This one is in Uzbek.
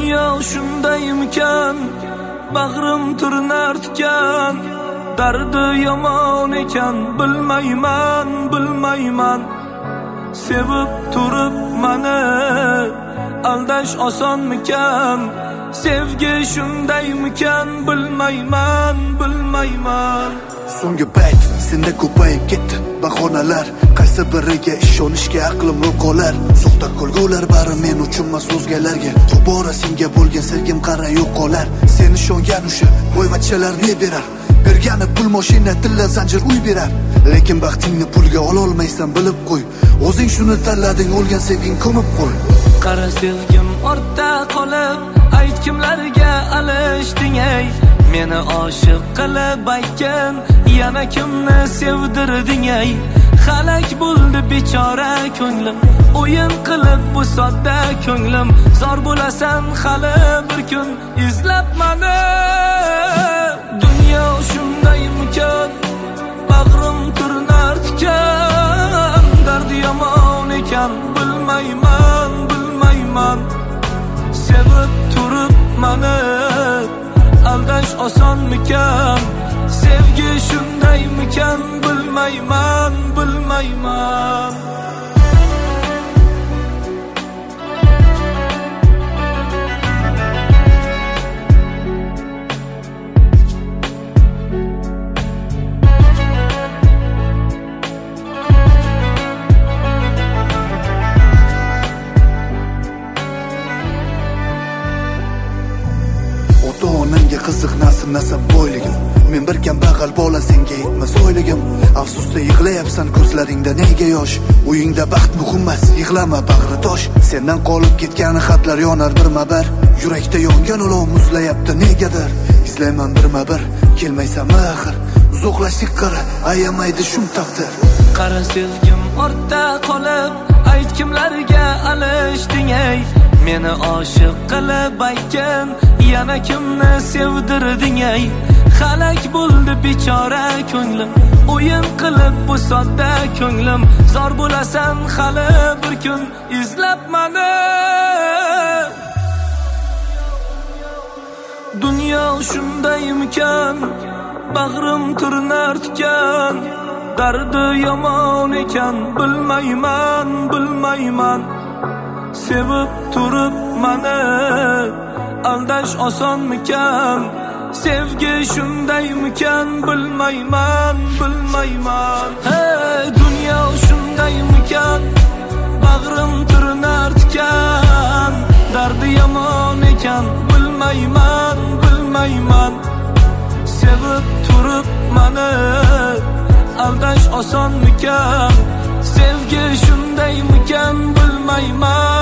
Dunyo shundaymikan, bag'rim turnar tikan, dardi yomon ekan, bilmayman. Sevib turib mani aldash osonmikan, sevgi shundaymikan, bilmayman. So'nggi payt senda ko'payib ketdi bahonalar, qaysi biriga ishonishga aqlim qolar. Soxta ko'lgular bari men uchun emas o'zgalarga, tobora senga bo'lgan sevgim qara yo'q qolar. Sen ishongan o'sha boyvachchalar ne berar, bergani pul mashina tilla zanjir uy berar. Lekin baxtingni pulga ola olmaysan, bilib qo'y, o'zing shuni tanlading, o'lgan sevging ko'mib qo'y. Qara sevgim ortda qolib, ayt kimlarga alishding ey, meni oshiq qilib aytgan, yana kimni sevdirding ey. Halak bo'ldi bechora ko'nglim, o'yin qilib bu sodda ko'nglim. Zor bo'lasan hali bir kun izlab mani. Dunyo shundaymikan, bag'rim turnar tikan, dardi yomon ekan, bilmayman. Sevib turib mani aldash osonmikan, sevgi shundaymikan, bilmayman. Ota-onamga qiziq nasib boyligim, men bir kambag'al bola, senga yetmas oyligim. Afsusda yig'layapsan, ko'zlaringda nega yosh? Uyingda baxt muhim emas, yig'lama bag'ri tosh. Sendan qolib ketgani xatlar yonar birma-bir, yurakda yongan olov muzlayapti negadir. Izlayman birma-bir, kelmaysanmi axir? Uzoqlashdik qara, ayamaydi shum taqdir. Qara sevgim ortda qolib, ayt kimlarga alishding ey, meni oshiq qilib aytgan, yana kimni sevdirding ey. Halak bo'ldi bechora ko'nglim, o'yin qilib bu sodda ko'nglim. Zor bo'lasan hali bir kun izlab mani. Dunyo shundaymikan, bag'rim turnar tikan, dardi yomon ekan, bilmayman. Sevib turib mani aldash osonmikan, sevgi shundaymikan, bilmayman. Hey, dunyo shundaymikan, bag'rim turnar tikan, dardi yomon ekan, bilmayman. Sevib turib mani aldash osonmikan, sevgi shundaymikan, bilmayman.